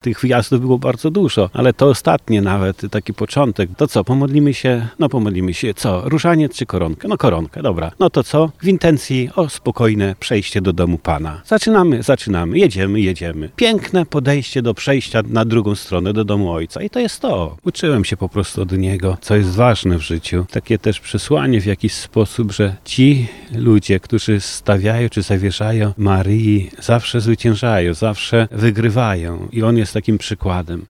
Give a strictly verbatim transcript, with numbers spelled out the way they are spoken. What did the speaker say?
Tych wjazdów było bardzo dużo, ale to ostatnie nawet, taki początek. To co, pomodlimy się? No pomodlimy się. Co, różaniec czy koronkę? No koronkę, dobra. No to co? W intencji o spokojne przejście do domu Pana. Zaczynamy, zaczynamy, jedziemy, jedziemy. Piękne podejście do przejścia na drugą stronę, do domu Ojca. I to jest to. Uczyłem się po prostu od Niego, co jest ważne w życiu. Takie też przesłanie w jakiś sposób, że ci ludzie, którzy stawiają czy zawierzają Maryi, zawsze zwyciężają, zawsze wygrywają. I On jest takim przykładem.